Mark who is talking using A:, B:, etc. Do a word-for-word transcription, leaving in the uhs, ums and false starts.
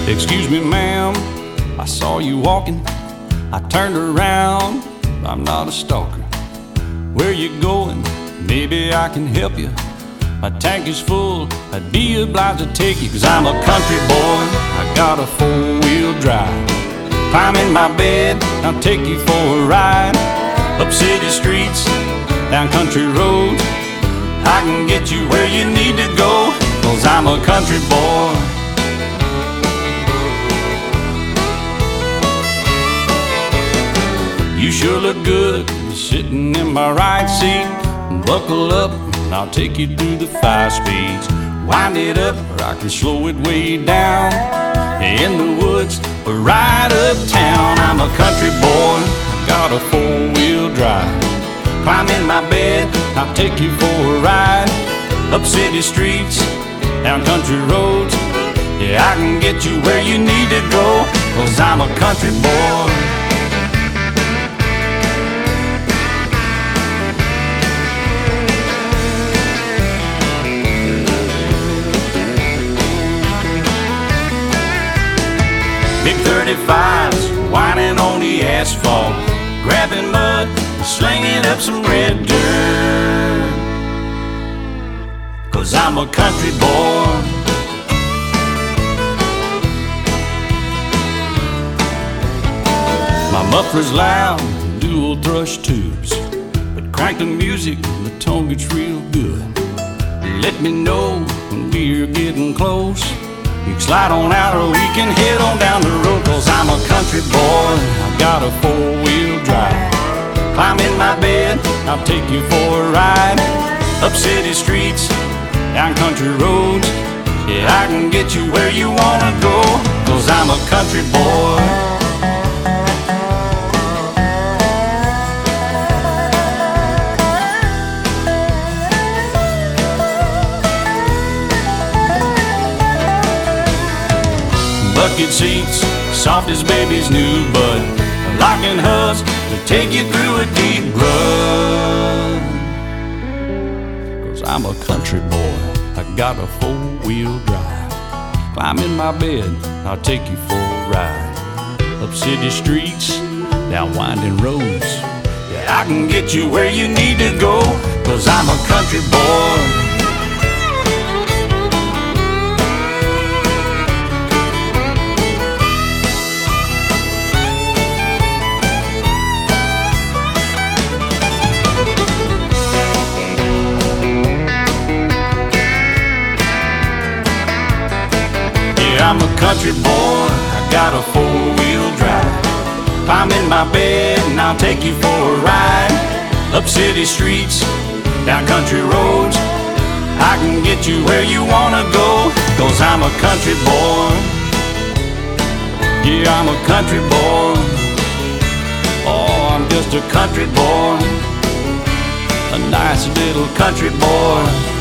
A: Excuse me, ma'am, I saw you walking. I turned around, I'm not a stalker. Where you going? Maybe I can help you. My tank is full, I'd be obliged to take you. Cause I'm a country boy, I got a four-wheel drive. Climb in my bed, I'll take you for a ride. Up city streets, down country roads, I can get you where you need to go. Cause I'm a country boy. You sure look good sitting in my right seat. Buckle up, and I'll take you through the five speeds. Wind it up, or I can slow it way down. In the woods, or right uptown. I'm a country boy, got a four-wheel drive. Climb in my bed, I'll take you for a ride. Up city streets, down country roads, yeah, I can get you where you need to go. Cause I'm a country boy. Big thirty-fives, whining on the asphalt, grabbing mud, slinging up some red dirt. Cause I'm a country boy. My muffler's loud, dual thrush tubes, but crank the music, the tone gets real good. Let me know when we're getting close. You can slide on out or we can head on down the road. Cause I'm a country boy, I got a four-wheel drive. Climb in my bed, I'll take you for a ride. Up city streets, down country roads, yeah, I can get you where you wanna go. Cause I'm a country boy. Bucket seats, soft as baby's new bud, locking hubs to take you through a deep rut. Cause I'm a country boy, I got a four-wheel drive. Climb in my bed, I'll take you for a ride. Up city streets, down winding roads, yeah, I can get you where you need to go. Cause I'm a country boy. I'm a country boy, I got a four-wheel drive. Climb in my bed and I'll take you for a ride. Up city streets, down country roads, I can get you where you wanna go. Cause I'm a country boy. Yeah, I'm a country boy. Oh, I'm just a country boy, a nice little country boy.